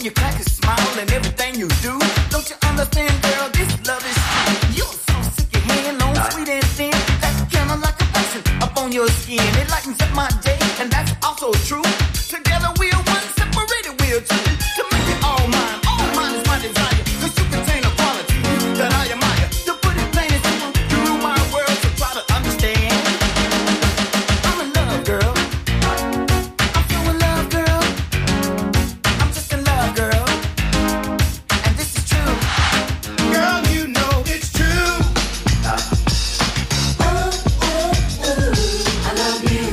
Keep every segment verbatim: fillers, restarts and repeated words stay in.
you crack a smile and everything you do. Don't you understand, girl? This love is true. You're so sick, your hand long, sweet and thin. That's kind of like a passion up on your skin. It lightens up my day, and that's also true. Together we're one, separated we're two. To make it all mine, all mine is my desire. Cause you contain a quality that I admire. To put it plain and simple, you rule my world, so try to understand. I'm in love, girl. I'm so in love, girl. I'm just in love, girl. And this is true. Girl, you know it's true. Oh, oh, oh, I love you.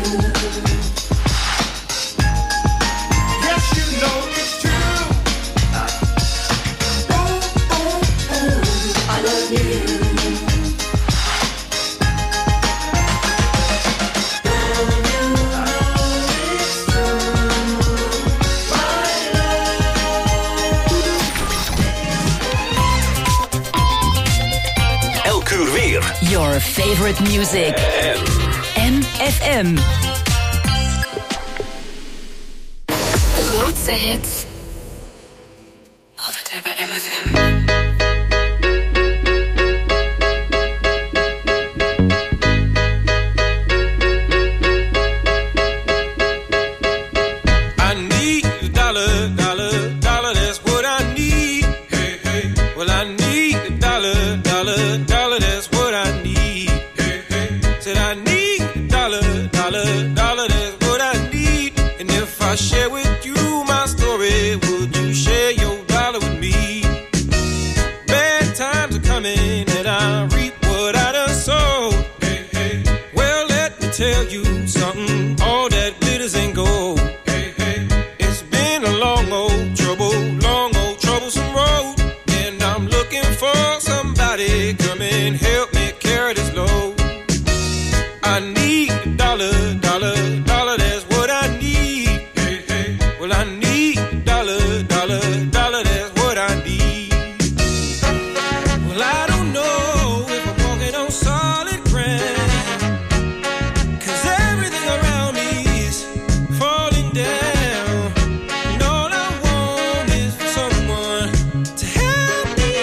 Yes, you know it's true. Oh, oh, oh, I love you. Elk uur weer. Your favorite music. M F M. De grootste hits. Altijd bij M F M. I need a dollar, dollar, dollar, that's what I need. Hey, hey. Well, I need a dollar, dollar, dollar, that's what I need. Hey, hey. Said I need a dollar, dollar, dollar, that's what I need. And if I share with you my story, would you share your dollar with me? Bad times are coming and I reap what I done sowed. Hey, hey. Well, let me tell you something, all that glitters ain't gold. It's been a long old trouble, long old troublesome road. And I'm looking for somebody come and help me carry this load. I need a dollar, dollar, dollar, that's what I need. Hey, hey. Well, I need a dollar, dollar, dollar, that's what I need. Well, I don't know if I'm walking on solid ground, 'cause everything around me is falling down. And all I want is for someone to help me.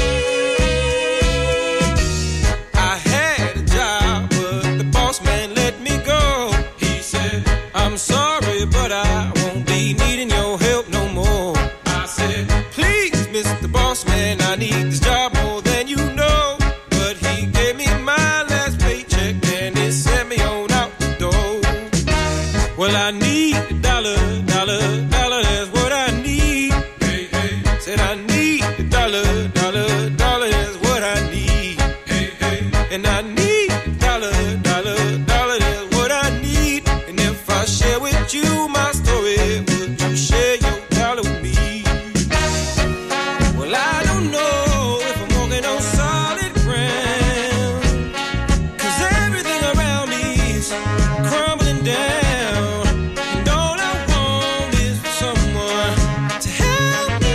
I had a job, but the boss man let me go. He said, I'm sorry, but I won't be needing your help no more. I said, please, Mister Boss Man, I need this job more than you know. But he gave me my last paycheck and he sent me on out the door. Well, I need a dollar, dollar, dollar, that's what I need. Hey, hey. Said I need a dollar, dollar, dollar, that's what I need. Hey, hey. And I need a dollar, dollar, dollar, that's what I need. And if I share with you my story, would you share your dollar with me? Well, I don't know if I'm walking on solid ground, 'cause everything around me is crumbling down. And all I want is for someone to help me.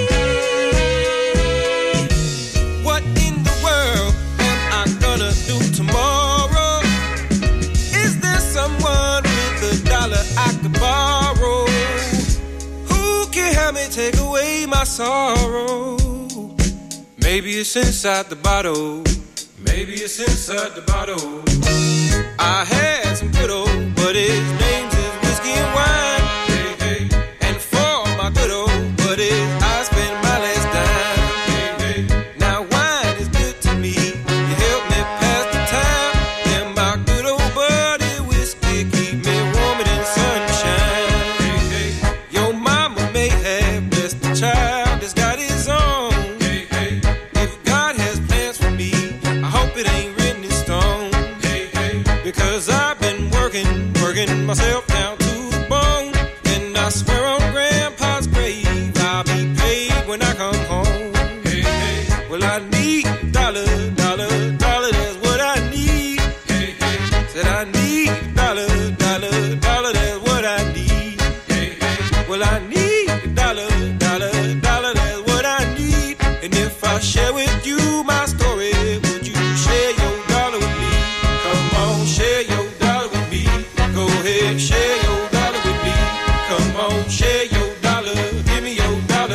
What in the world am I gonna do tomorrow? Is there someone with a dollar I could borrow? Who can help me take away my sorrow? Maybe it's inside the bottle. Maybe it's inside the bottle. I had some good old buddies, names is whiskey and wine. Hey, hey. And for my good old buddies, I spend my last dime. Hey, hey. Now wine is good to me. You help me pass the time. And my good old buddy whiskey keep me warmer than sunshine. Hey, hey. Your mama may have blessed the child that's got his own. Hey, hey. If God has plans for me, I hope it ain't written in stone. Hey, hey. Because I've been working, working myself down to the bone. And I swear on Grandpa's grave, I'll be paid when I come home. Hey, hey. Well, I need a dollar, dollar, dollar, that's what I need. Hey, hey. Said I need a dollar, dollar, dollar, that's what I need. Hey, hey. Well, I need a dollar, dollar, dollar, that's what I need. And if I share with you my story, would you share your dollar with me? Come on, share your dollar with me. Go ahead, share your dollar with me. Come on, share your dollar. Give me your dollar.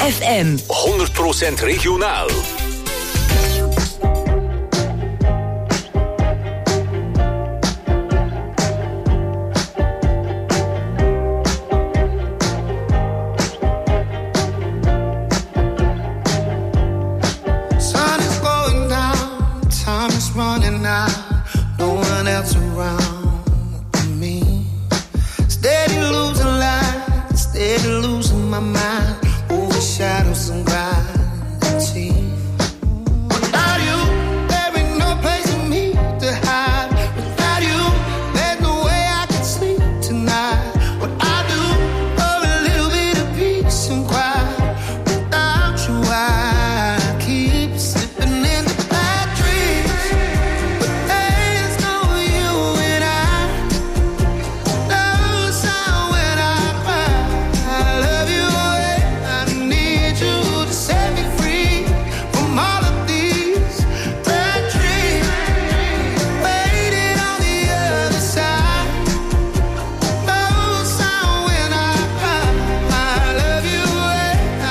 F M. honderd procent regionaal. Sun is going down, time is running out, no one else around but me. Steady losing light, steady losing my mind, over shadows and gravity. Without you, there ain't no place for me to hide. Without you, there's no way I can sleep tonight. What I do for a little bit of peace and quiet. Without you, I keep slipping into bad dreams. But there's no you and I. No sound when I cry. I love you and I need you to set me free from all of these bad dreams. Waiting on the other side. No sound when I cry. I love you and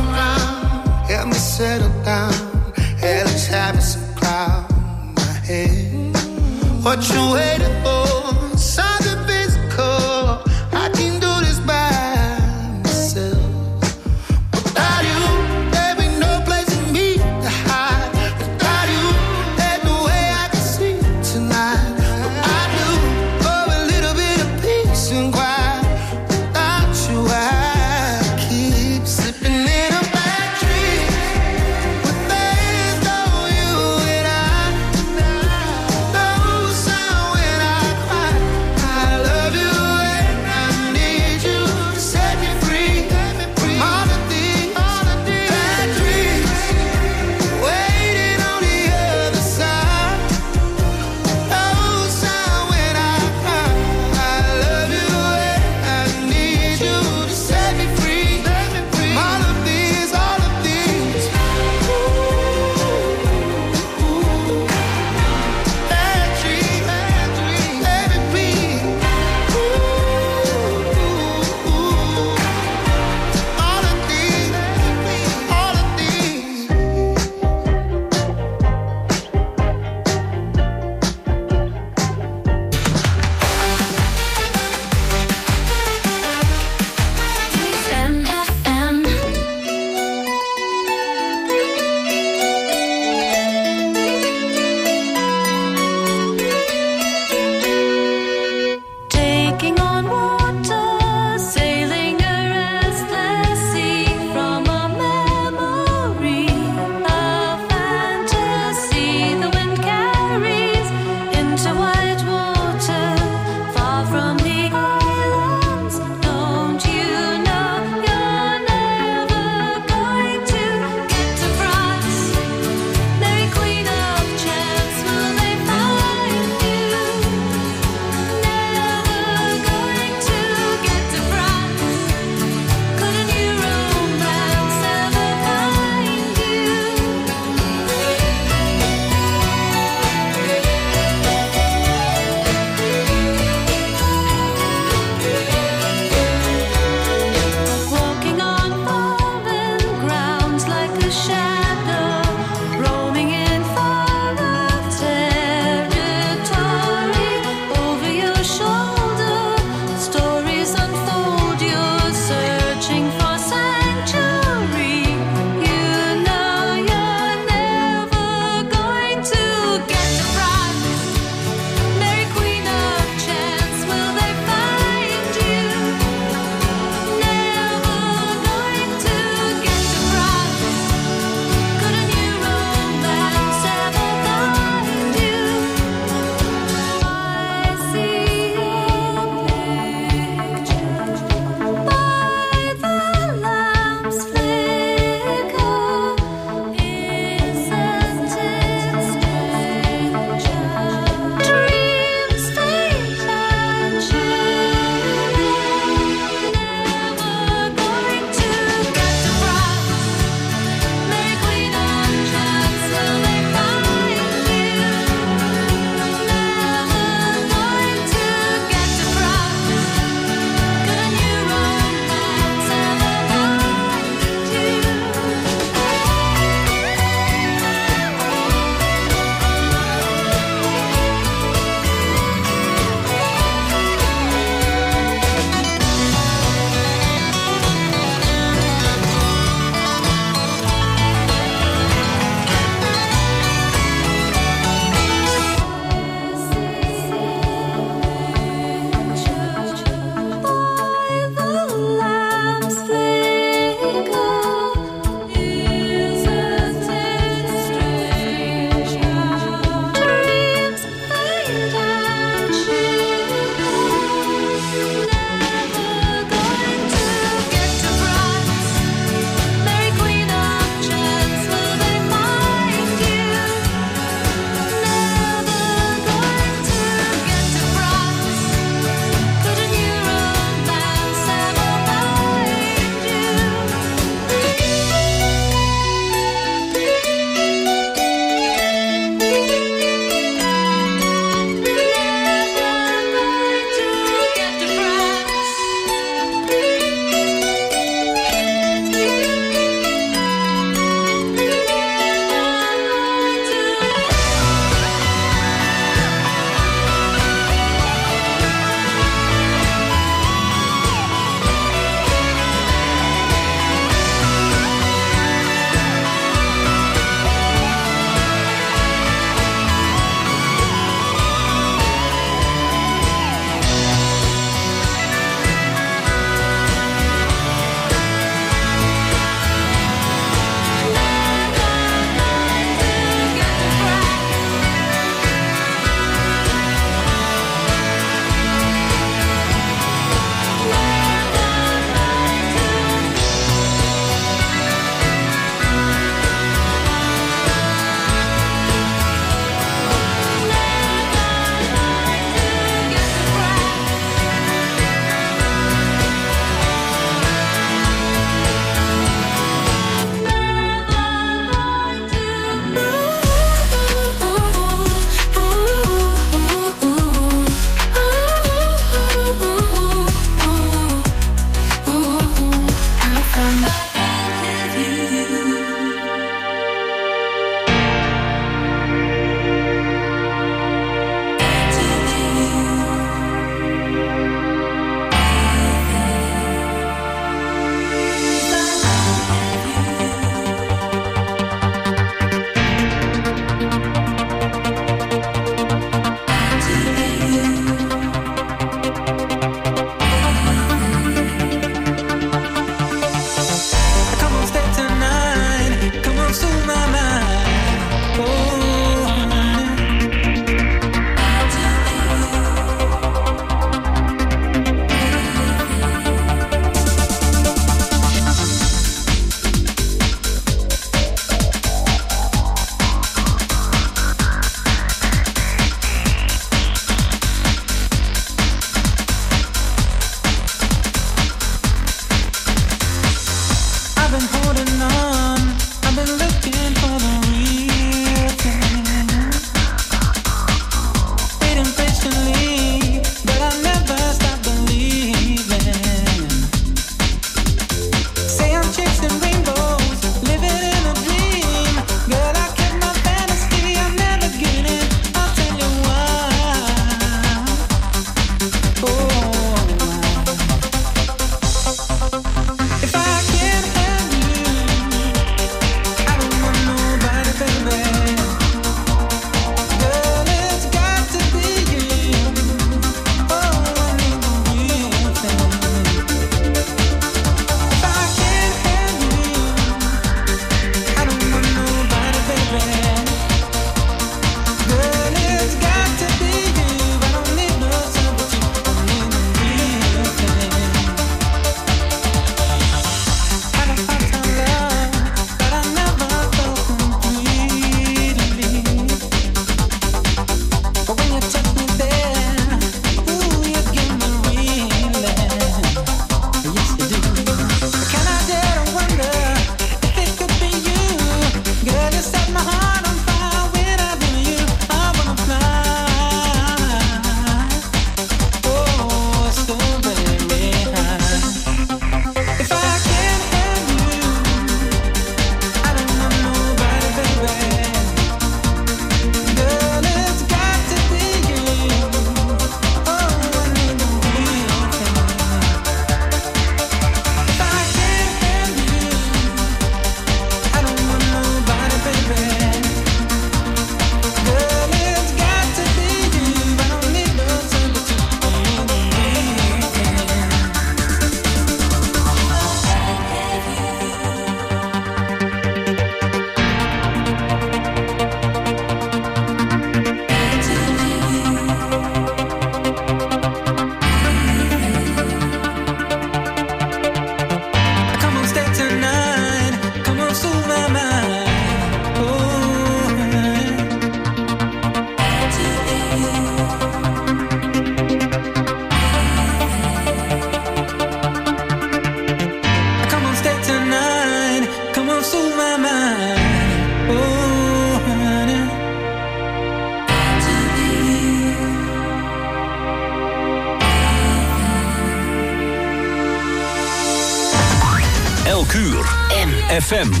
Elk uur. M F M.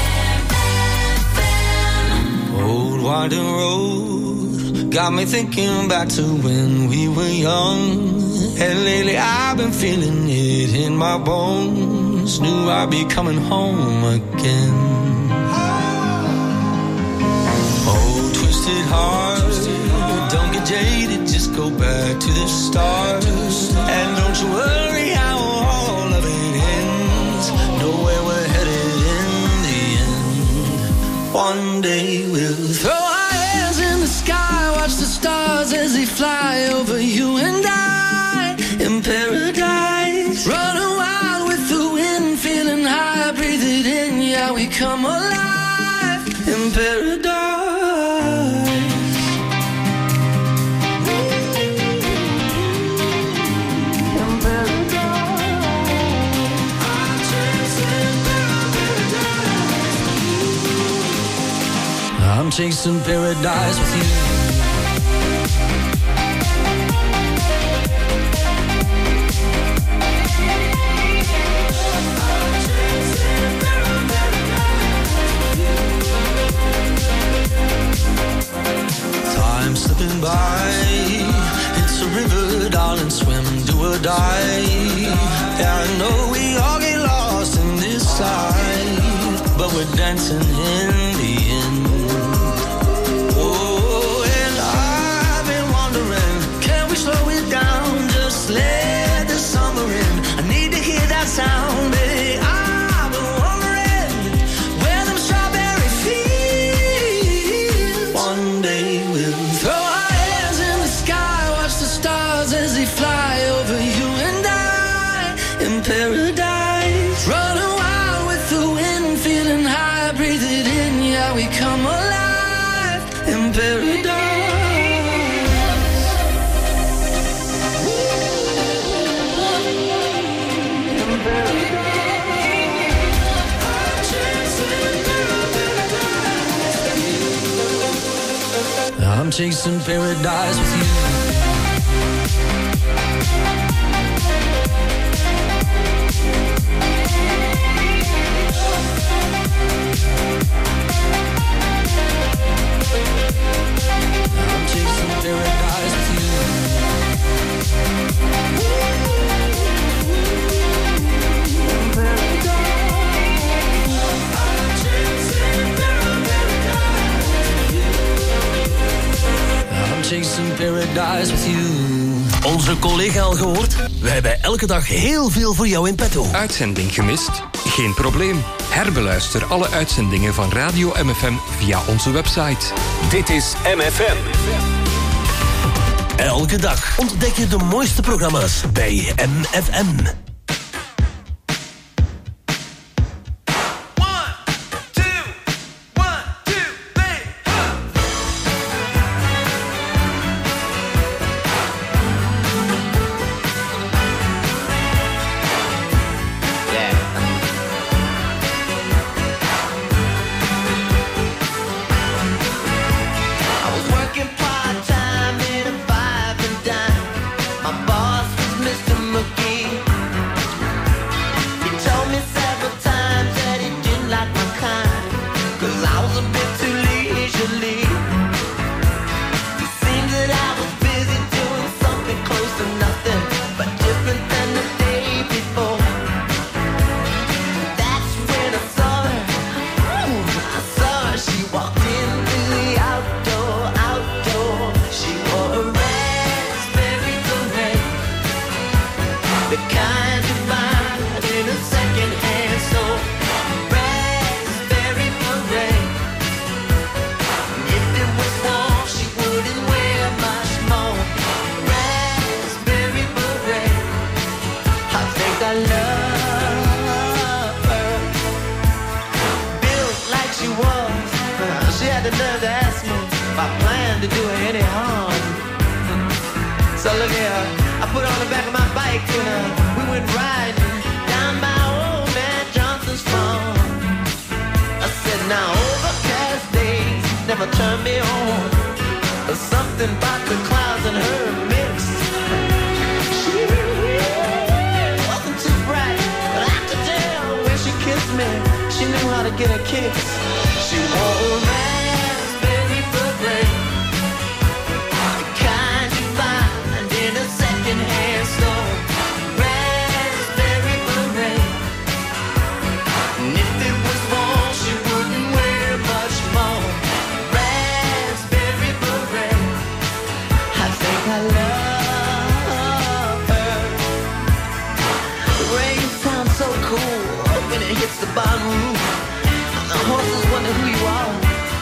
Old winding road got me thinking back to when we were young. And lately I've been feeling it in my bones. Knew I'd be coming home again. Oh, twisted heart, don't get jaded, just go back to the start. And don't you worry how all of it ends. Know where we're headed in the end. One day we'll throw our hands in the sky, watch the stars as they fly over you and I. In paradise, running wild with the wind, feeling high, breathe it in, yeah, we come alive. In paradise. I'm chasing paradise with you. Time slipping by, it's a river, darling, swim, do or die. Yeah, I know we all get lost in this life, but we're dancing in the end. Let the summer in. I need to hear that sound, baby. I've been wondering where them strawberry fields. One day we'll throw our hands in the sky, watch the stars as they fly over you and I. In paradise, running wild with the wind, feeling high, breathe it in, yeah, we come alive. In paradise. I'm chasing paradise with you. I'm chasing paradise with you. Chasing paradise with you. Onze collega al gehoord? We hebben elke dag heel veel voor jou in petto. Uitzending gemist? Geen probleem. Herbeluister alle uitzendingen van Radio M F M via onze website. Dit is M F M. Elke dag ontdek je de mooiste programma's bij M F M. She wasn't too bright, but I could tell when she kissed get her kicks. She wore raspberry beret, the kind you find in a second-hand store. Raspberry beret, and if it was worn, she wouldn't wear much more. Raspberry beret, I think I love her. The rain sounds so cool when it hits the bottom roof. The horses wonder who you are.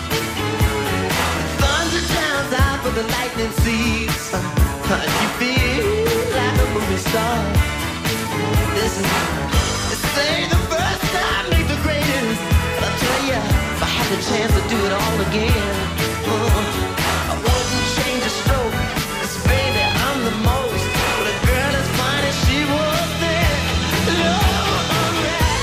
Thunder drowns out for the lightning seeds. You feel like a movie star. This is, this ain't the first time, ain't the greatest. But I'll tell ya, if I had the chance to do it all again, uh, I wouldn't change a stroke. 'Cause baby, I'm the most. But a girl as fine as she was then, Lord, I'm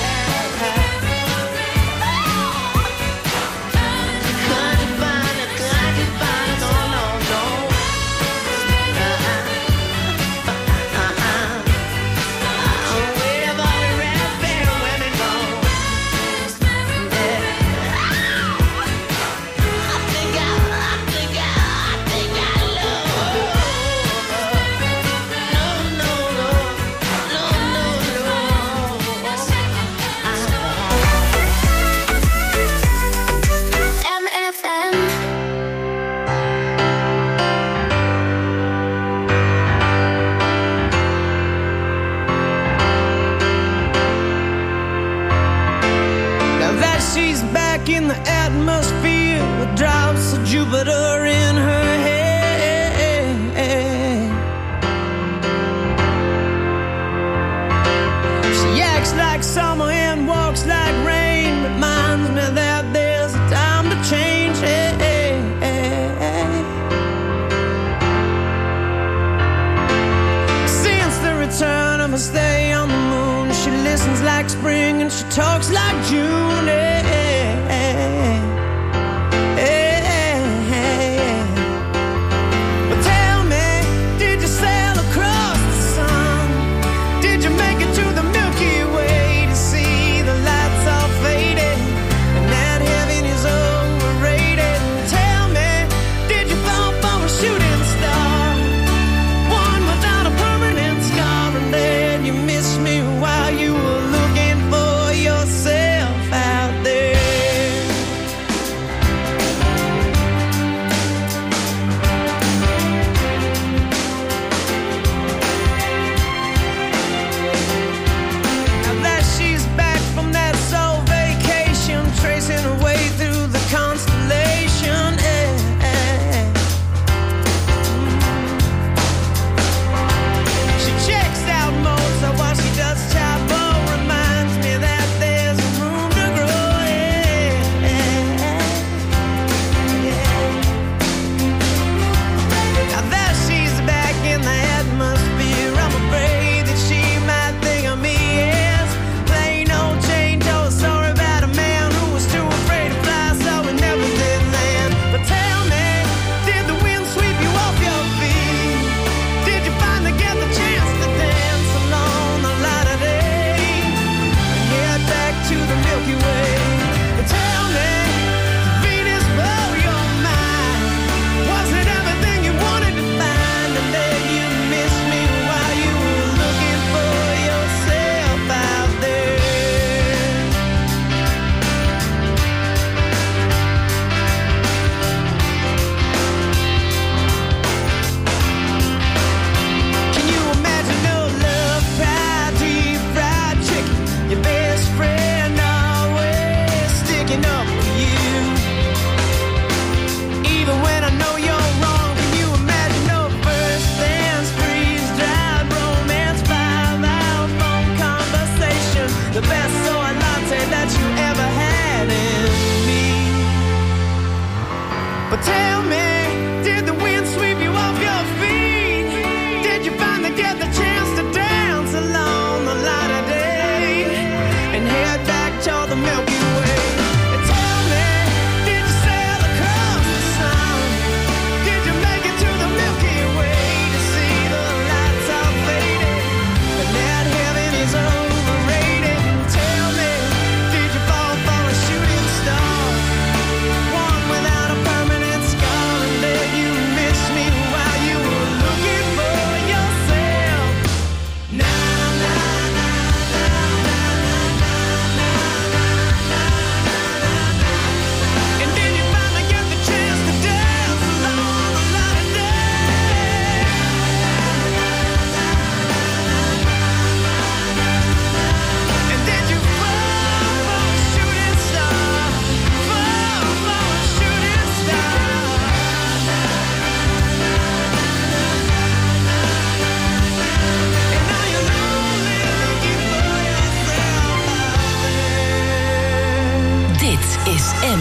in the atmosphere with drops of Jupiter in her head. She acts like summer and walks like rain, reminds me that there's a time to change. Since the return of her stay on the moon, she listens like spring and she talks like June.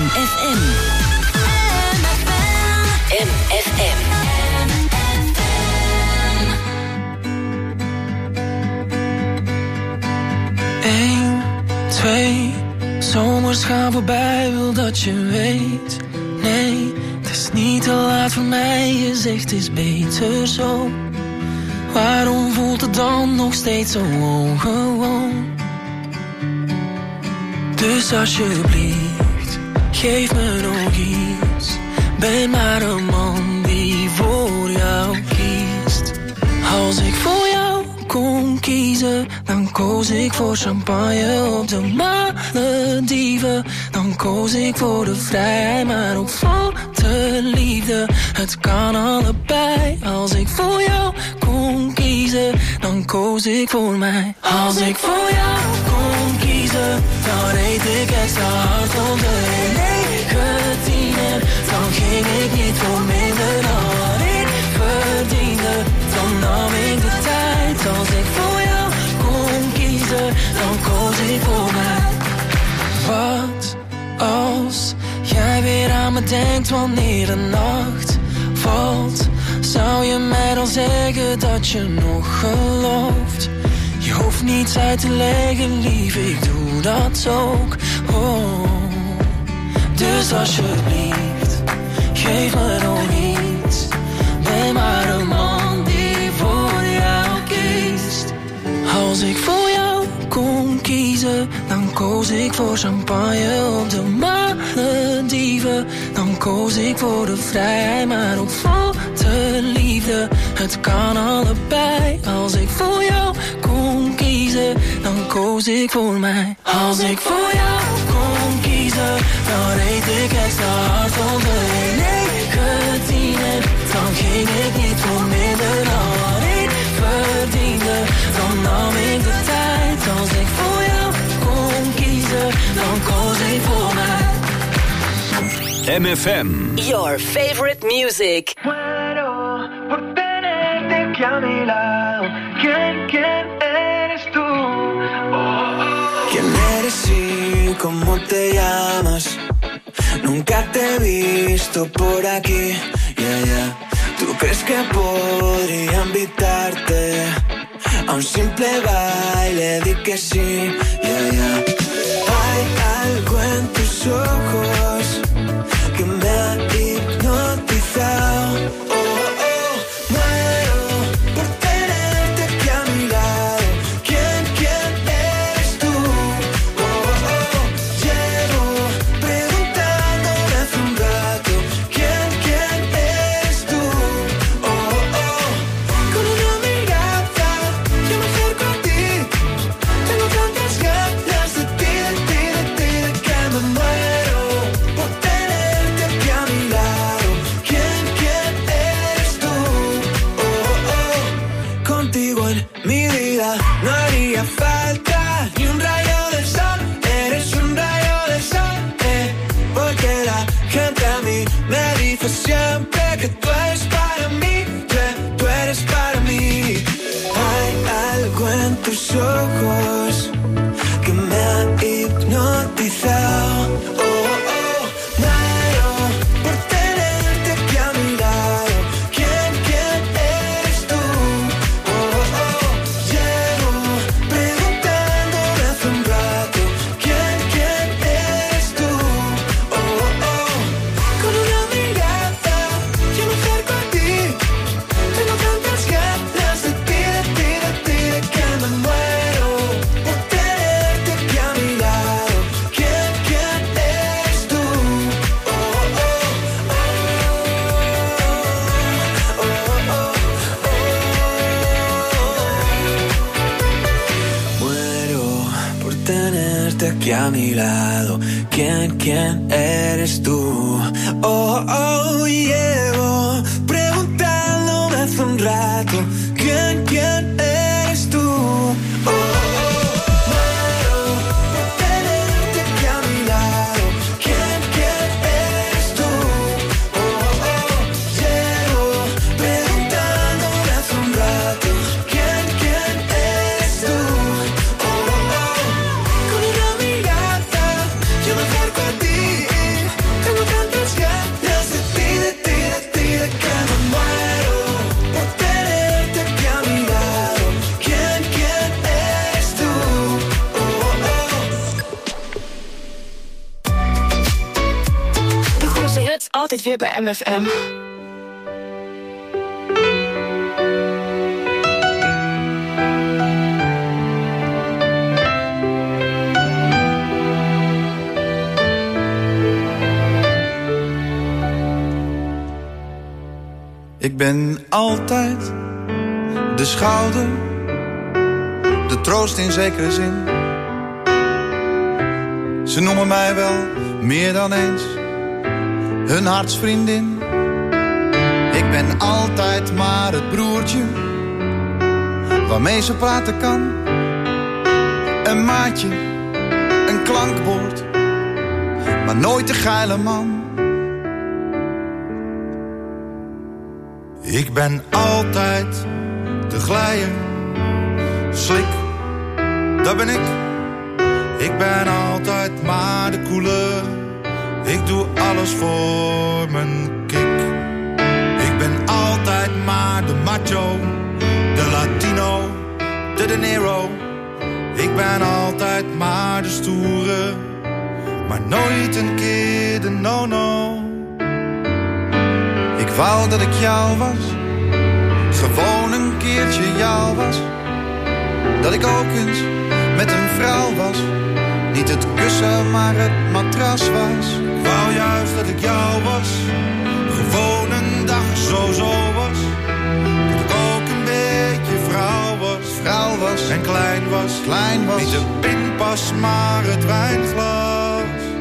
F M. M F M. Eén, twee, zomers gaan voorbij, wil dat je weet. Nee, het is niet te laat voor mij, je zegt het is beter zo. Waarom voelt het dan nog steeds zo ongewoon? Dus alsjeblieft, geef me nog iets. Ben maar een man die voor jou kiest. Als ik voor jou kon kiezen, dan koos ik voor champagne op de Malediven. Dan koos ik voor de vrijheid, maar ook voor de liefde. Het kan allebei. Als ik voor jou kon kiezen, dan koos ik voor mij. Als ik voor jou kon kiezen, dan reed ik extra hard om de negentien. En dan ging ik niet voor minder dan wat ik verdiende. Dan nam ik de tijd. Als ik voor jou kon kiezen, dan koos ik voor mij. Wat als jij weer aan me denkt wanneer de nacht valt? Zou je mij dan zeggen dat je nog gelooft? Je hoeft niets uit te leggen, lief, ik doe dat ook. Oh. Dus alsjeblieft, geef me nog iets. Ben maar een man die voor jou kiest. Als ik voor jou kon kiezen, dan koos ik voor champagne op de Malediven. Dan koos ik voor de vrijheid, maar ook voor de liefde. Het kan allebei. Als ik voor jou kon kiezen, dan koos ik voor mij. Als ik voor jou kon kiezen, dan reed ik extra hard om de negentien. En dan ging ik niet voor minder dan wat ik verdiende. Dan nam ik de tijd. Als ik voor jou kon kiezen, dan koos ik voor mij. M F M. Your favorite music. Muero por tenerte aquí a mi lado. ¿Quién, quién eres tú? Oh, oh. ¿Quién eres y cómo te llamas? Nunca te he visto por aquí, yeah, yeah. ¿Tú crees que podría invitarte a un simple baile? Di que sí, yeah, yeah. Hay algo en tus ojos que me ha hipnotizado. Oh, oh, muero por tenerte aquí a mi lado. ¿Quién, quién eres tú? Oh, oh, llevo preguntándome hace un rato. ¿Quién, quién eres tú? Oh, oh, con una mirada yo me acerco a ti. Tengo tantas ganas de ti, de ti, de ti, de que me muero por tenerte aquí a mi lado. ¿Quién, quién eres tú? Oh, oh, contigo en mi vida no haría falta ni un rayo del sol. Eres un rayo del sol, eh, porque la gente a mí me dice siempre que tú eres para mí, que tú eres para mí. Hay algo en tus ojos que me ha hipnotizado. Oh, oh, muero por tenerte aquí a mi lado. ¿Quién, quién eres tú? Oh, oh, llevo preguntándome hace un rato. ¿Quién, quién eres tú? Oh, oh, con una mirada yo me acerco a ti. Tengo tantas ganas de ti, de ti, de ti, de que me muero por tenerte aquí a mi lado. ¿Quién, quién eres tú? Oh, oh, oh, oh, oh, oh. Muero por tenerte aquí a mi lado. ¿Quién, quién eres tú? Oh, oh, llevo preguntándome hace un rato. ¿Quién, quién eres tú? Oh, oh, muero por tenerte aquí a mi lado. ¿Quién, quién eres tú? Oh, oh, llevo preguntándome hace un rato. ¿Quién, quién eres tú? Oh, oh, con una mirada yo me acerco a ti. altijd weer bij M F M. Ik ben altijd de schouder, de troost in zekere zin. Ze noemen mij wel meer dan eens hun hartsvriendin. Ik ben altijd maar het broertje waarmee ze praten kan. Een maatje, een klankbord, maar nooit de geile man. Ik ben altijd de glijer, slik, dat ben ik. Ik ben altijd maar de koele, ik doe alles voor mijn kick. Ik ben altijd maar de macho, de Latino, de De Niro. Ik ben altijd maar de stoere, maar nooit een keer de no-no. Ik wou dat ik jou was, gewoon een keertje jou was. Dat ik ook eens met een vrouw was, niet het kussen maar het matras was. Ik wou juist dat ik jou was, gewoon een dag zo zo was. Dat ik ook een beetje vrouw was, vrouw was en klein was, klein was. Niet de pinpas maar het wijnglas.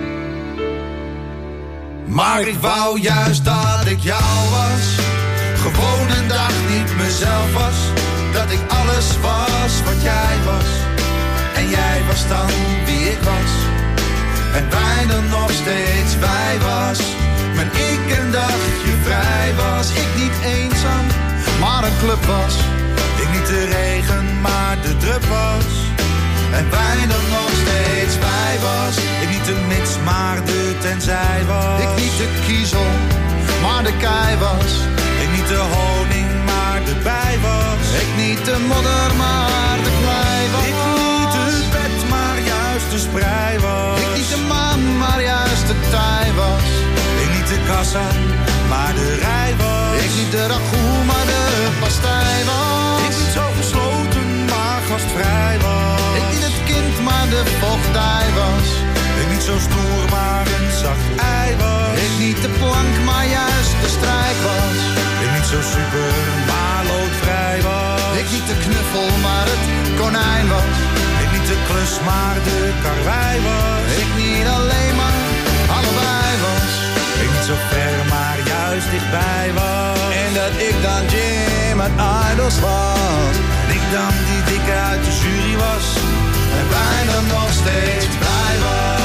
Maar ik wou juist dat ik jou was, gewoon een dag niet mezelf was. Dat ik alles was wat jij was, en jij was dan wie ik was. En wij dan nog steeds wij was, maar ik een dagje vrij was. Ik niet eenzaam, maar een club was. Ik niet de regen, maar de drup was. En wij dan nog steeds wij was. Ik niet de mits, maar de tenzij was. Ik niet de kiezel, maar de kei was. Ik niet de honing, maar de bij was. Ik niet de modder, maar de klei was. Ik niet het bed, maar juist de sprei was. Ik niet de maan, maar juist de tij was. Ik niet de kassa, maar de rij was. Ik niet de ragout, maar de pastei was. Ik niet zo gesloten, maar gastvrij was. Ik niet het kind, maar de vochtdij was. Ik niet zo stoer, maar een zacht ei was. Ik niet de plank, maar juist de strijk was. Ik niet zo super, maar loodvrij was. Ik niet de knuffel, maar het konijn was. Ik niet de klus, maar de karwei was. Ik niet alleen, maar allebei was. Ik niet zo ver, maar juist dichtbij was. En dat ik dan Jim uit Idols was. En ik dan die dikke uit de jury was. En wij dan nog steeds blij was.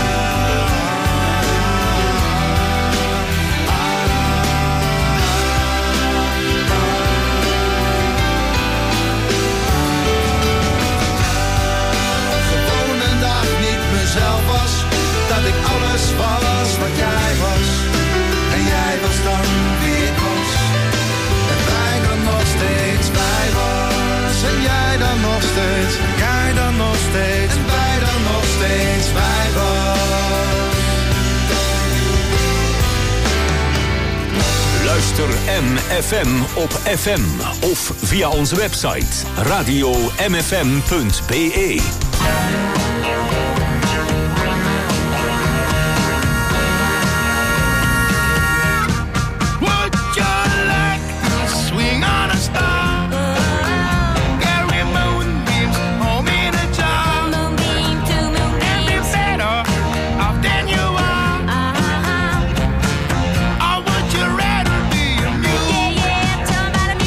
Gewoon een dag niet mezelf was. Dat ik alles was wat jij was. En jij was dan wie ik was. En wij dan nog steeds wij was. En jij dan nog steeds. En jij dan nog steeds. En wij dan nog steeds wij was. Luister M F M op F M of via onze website radio m f m punt b e.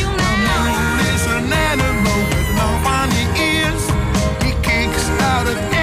Out of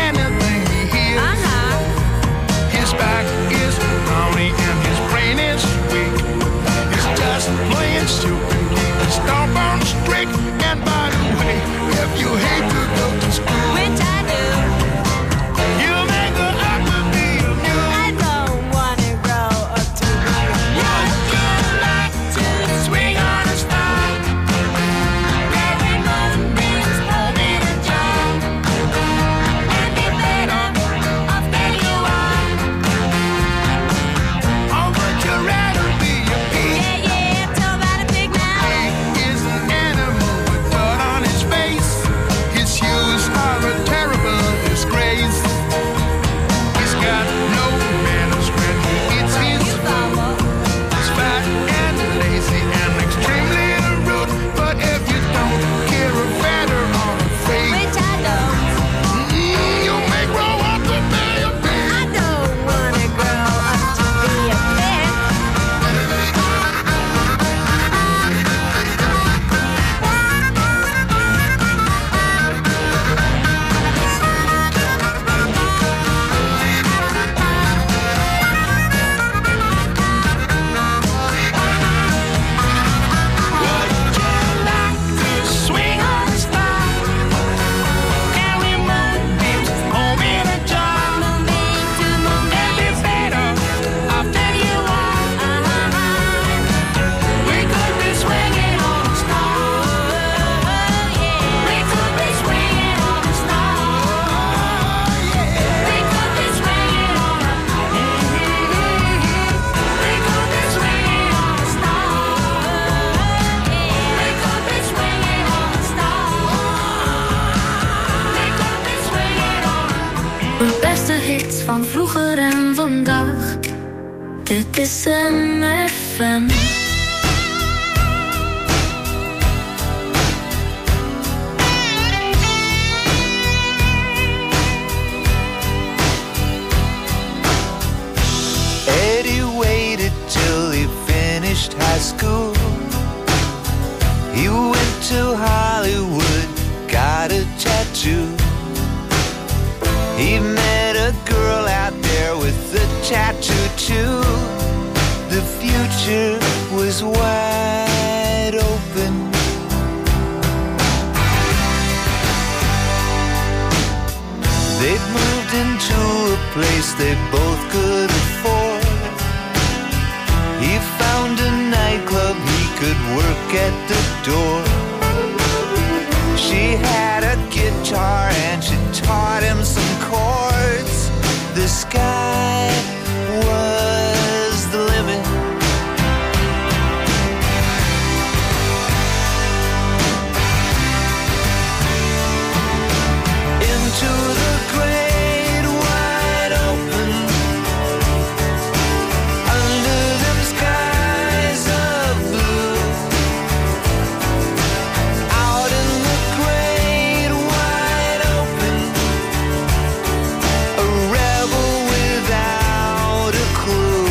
De beste hits van vroeger en vandaag. Dit is M F M. Eddie waited till he finished high school. He went to Hollywood, got a tattoo. He met a girl out there with a tattoo too. The future was wide open. They'd moved into a place they both could afford. He found a nightclub he could work at the door. She had a guitar and she taught him some chords. The sky was the limit. Into the great wide open, under them skies of blue, out in the great wide open, a rebel without a clue.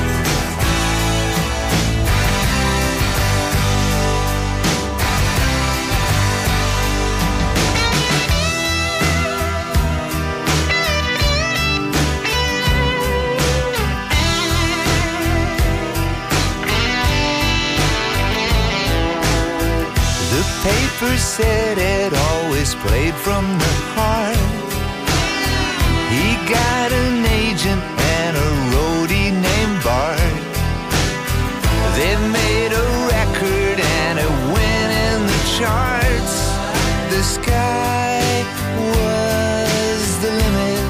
The paper said it always played from the heart. He got an agent and a roadie named Bart. They made a record and it went in the charts. The sky was the limit.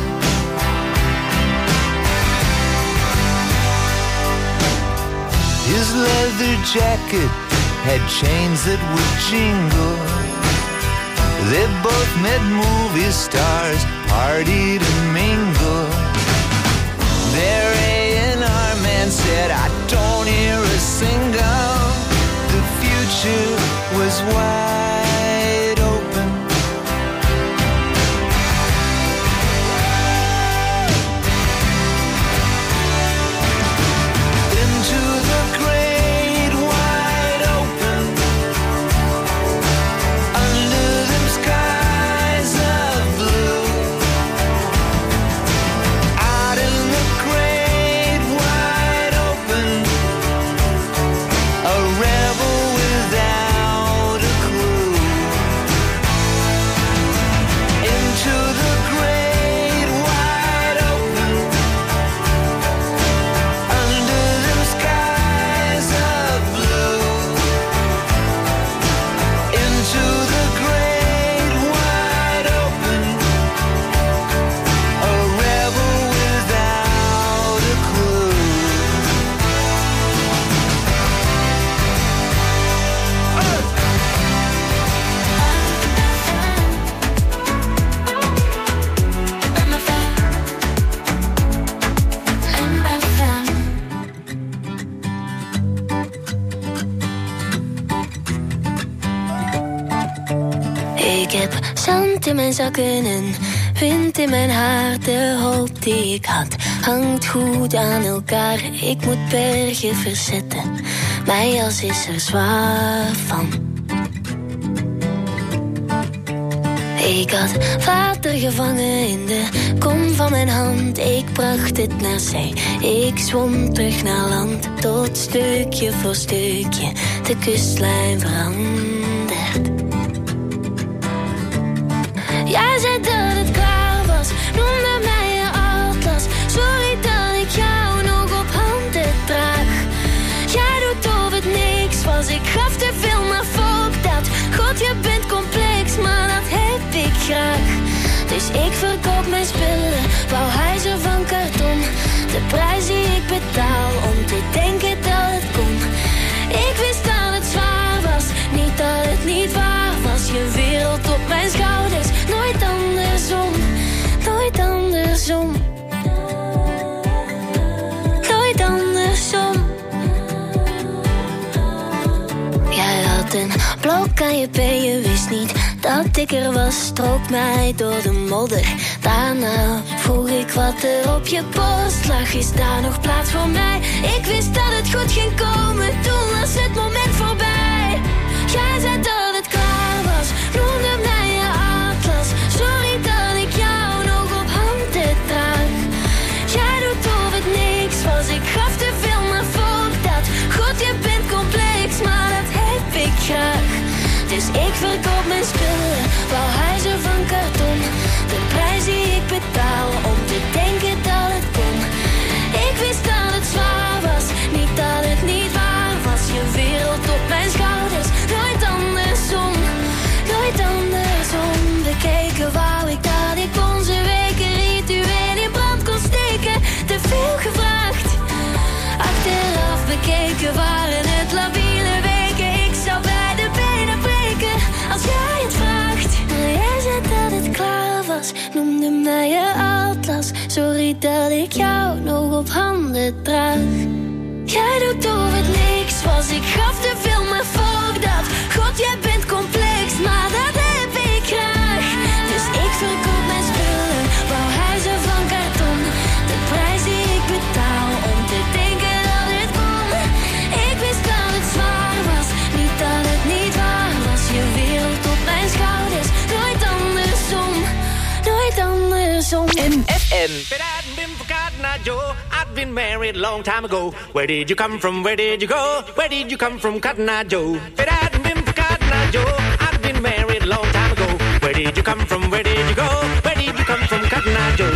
His leather jacket had chains that would jingle. They both met movie stars, partied and mingled. Their A and R man said, I don't hear a single. The future was wide open. Into the great wide open, under them skies of blue, out in the great wide open, a rebel without a clue. Into the great wide open, under them skies of blue, into the great wide open, a rebel without a clue. Ik heb zand in mijn zakken en wind in mijn haar. De hoop die ik had hangt goed aan elkaar. Ik moet bergen verzetten, mijn jas is er zwaar van. Ik had water gevangen in de kom van mijn hand. Ik bracht het naar zee, ik zwom terug naar land. Tot stukje voor stukje de kustlijn verandert. Jij zei dat het klaar was, noemde mij je atlas. Sorry dat ik jou nog op handen draag. Jij doet of het niks was, ik gaf te veel, maar fuck dat. God, je bent complex, maar dat heb ik graag. Dus ik verkoop mijn spullen, wou huizen van karton. De prijs die ik betaal om te denken dat het kon. Ik wist dat het zwaar was, niet dat het niet waar was. Je wereld op mijn schouders, nooit andersom, nooit andersom. Blauw kan je ben, je wist niet dat ik er was. Strook mij door de modder. Daarna vroeg ik wat er op je borst lag. Is daar nog plaats voor mij? Ik wist dat het goed ging komen. Toen was het moment voorbij. Jij zei dat het klaar was. Noemde mij je atlas. Sorry dat ik jou nog op handen draag. Jij doet of het niks was. Ik gaf te veel, maar voor dat. God, je bent complex, maar dat heb ik graag. Dus ik verkoop mijn spullen, wou huizen van karton. De prijs die ik betaal om te denken dat het kon. Ik wist dat het zwaar was, niet dat het niet waar was. Je wereld op mijn schouders, nooit andersom. Nooit andersom. Bekeken wou ik dat ik onze weken ritueel in brand kon steken. Te veel gevraagd. Achteraf bekeken waren het labiele weken. Ik zou bij de benen breken als jij het vraagt. Maar jij zei dat het klaar was, noemde mij je atlas. Sorry dat ik jou nog op handen draag. Jij doet of het niks was, ik gaf te veel, maar voor dat. God, jij bent complex, maar dat heb ik graag. Dus ik verkoop mijn spullen, wou huizen van karton. De prijs die ik betaal om te denken dat het kon. Ik wist dat het zwaar was, niet dat het niet waar was. Je wereld op mijn schouders, nooit andersom. Nooit andersom. M F M. But I hadn't been for Cotton Eye Joe. I'd been married a long time ago. Where did you come from? Where did you go? Where did you come from, Cotton Eye Joe? But I hadn't been for Cotton Eye Joe. I'd been married a long time ago. Where did you come from? Where did you go? Where did you come from, Cotton Eye Joe?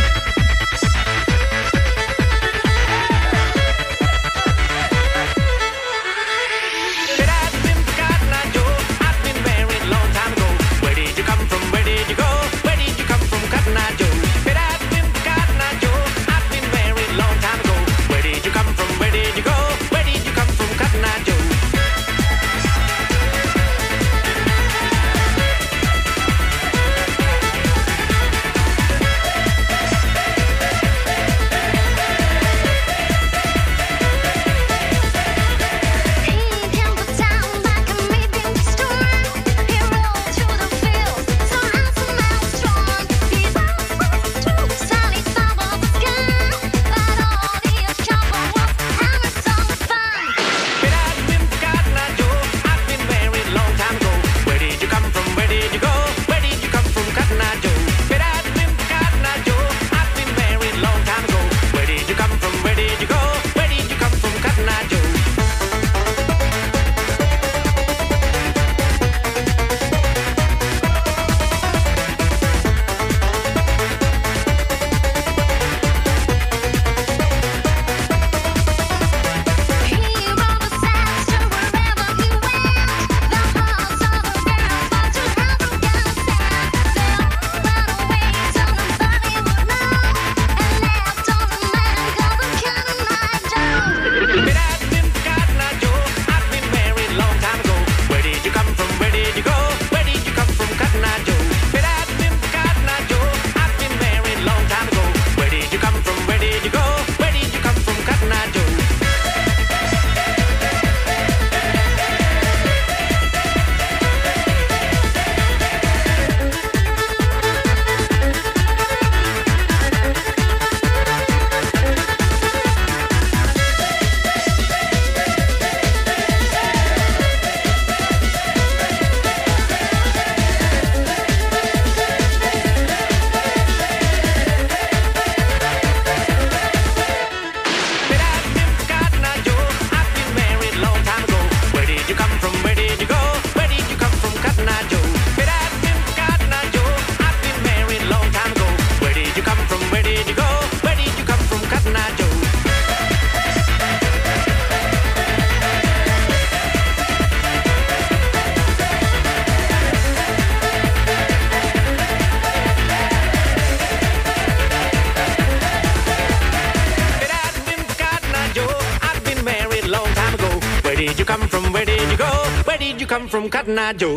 come from Cotton Eye Joe.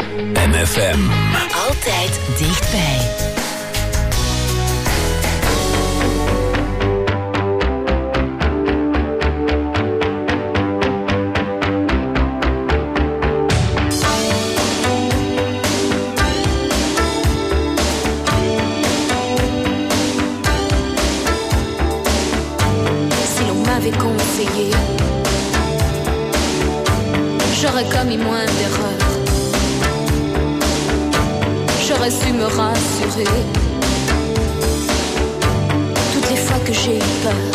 M F M. Altijd dichtbij. j'aurais commis moins d'erreurs. J'aurais su me rassurer toutes les fois que j'ai eu peur.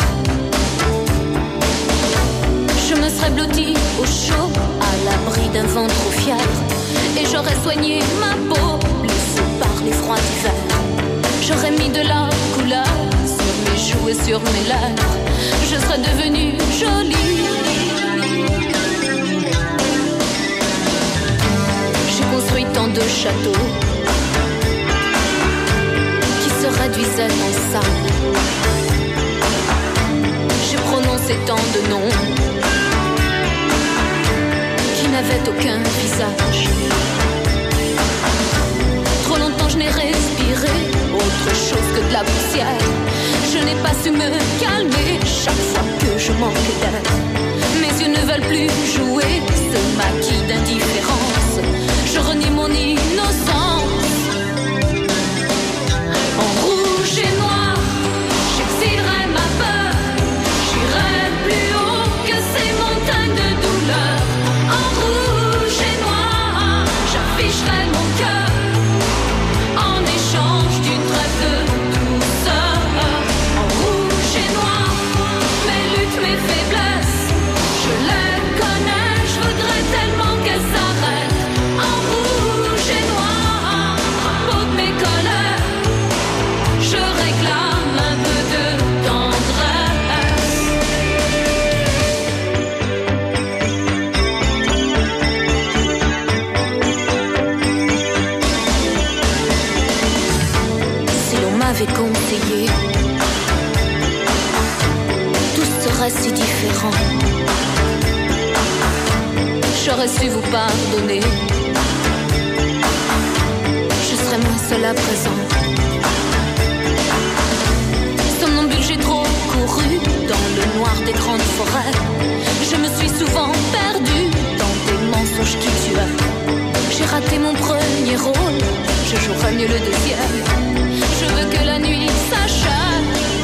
Je me serais blottie au chaud, à l'abri d'un vent trop fier, et j'aurais soigné ma peau, blessée par les froids d'hiver. J'aurais mis de la couleur sur mes joues et sur mes lèvres. Je serais devenue jolie. J'ai construit tant de châteaux qui se réduisaient en sable. J'ai prononcé tant de noms qui n'avaient aucun visage. Trop longtemps je n'ai respiré autre chose que de la poussière. Je n'ai pas su me calmer chaque fois que je manque d'air. Mes yeux ne veulent plus jouer ce maquis d'indifférence. Je renie mon innocence. En rouge et noir, j'exilerai ma peur. J'irai plus haut que ces montagnes de douleur. En rouge et noir, j'afficherai mon cœur en échange d'une trêve de douceur. En rouge et noir, mes luttes, mes faiblesses, je les connais, je voudrais tellement qu'elles s'arrêtent. En rouge et noir, à peau de mes colères, je réclame un peu de tendresse. Si l'on m'avait conseillé, tout serait si différent. J'aurais su vous pardonner. Je serais moins seule à présent. Somnambule, j'ai trop couru dans le noir des grandes forêts. Je me suis souvent perdue dans des mensonges qui tuaient. J'ai raté mon premier rôle, je jouerai mieux le deuxième. Je veux que la nuit s'achève.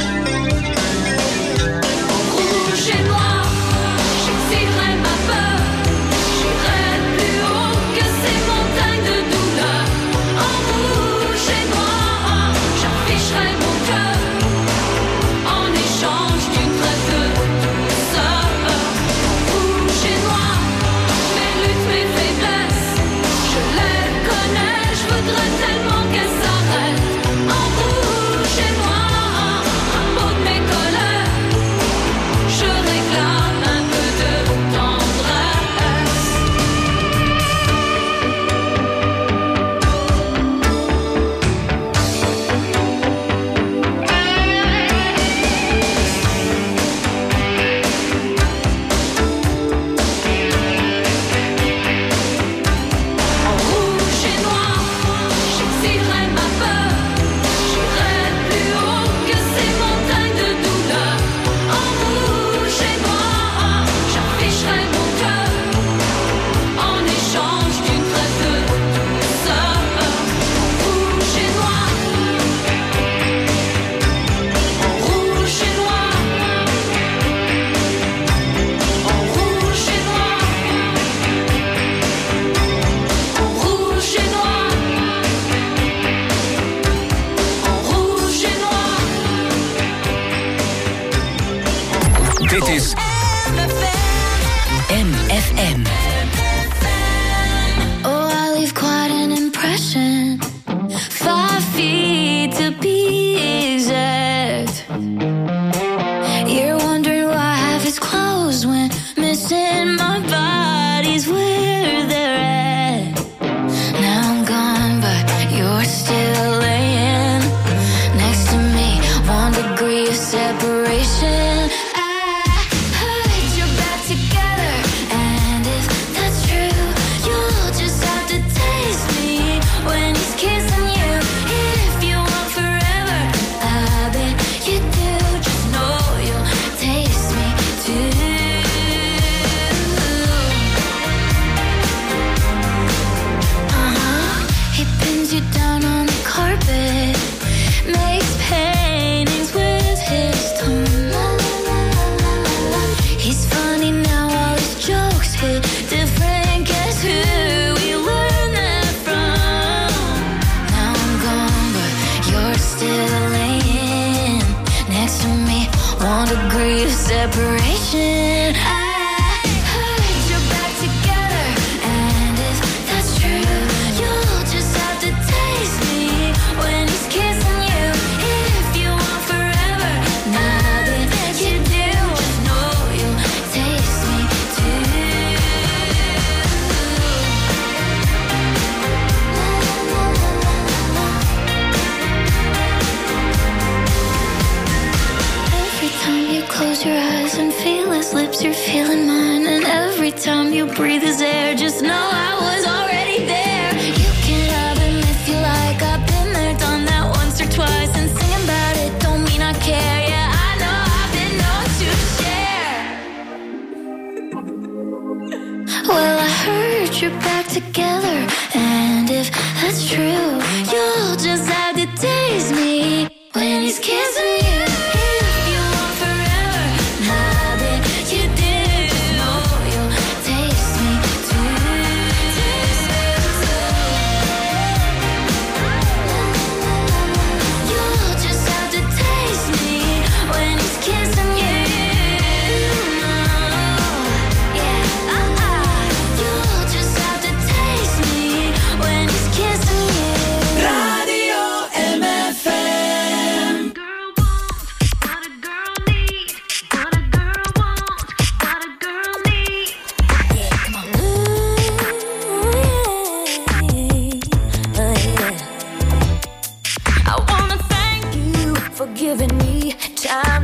En rouge et noir, j'exilerai ma peur. J'irai plus haut que ces montagnes de douleur. En rouge et noir, j'afficherai mon cœur en échange d'une trêve de douceur. En rouge et noir, mes luttes, mes faiblesses, je les connais, je voudrais tellement qu'elles s'arrêtent. En rouge et noir, à peau de mes colères, je réclame un peu de tendresse. En rouge et noir, j'exilerai ma peur. J'irai plus haut que ces montagnes de douleur. En rouge et noir, j'afficherai mon cœur en échange d'une trêve de douceur. En rouge et noir, en rouge et noir, en rouge et noir, en rouge et noir, en rouge et noir. Dit is M F M. Oh, I leave quite an impression. Five feet to be exact. You're wondering why half is closed when missing my body's where they're at. Now I'm gone, but you're still laying next to me. One degree of separation. I put your back together, and if still laying next to me. One degree of separation. I heard you're back together, and if that's true, you'll just have to taste me when he's kissing you. If you want forever, nothing you do, just know you'll taste me too. Every time you close your eyes and feel his lips, you're feeling mine. And every time you breathe his air, just know I was already there. You can have him if you like. I've been there, done that once or twice. And singing about it don't mean I care. Yeah, I know I've been known to share. Well, I heard you're back together, and if that's true, you'll just have to taste me when he's kissing you. If you want forever, nothing you do, just know you'll taste me too. Taste me too. You'll just have to taste me when he's kissing you. Yeah, uh-uh. You'll just have to taste me when he's kissing you. Radio M F M. I wanna thank you for giving me time.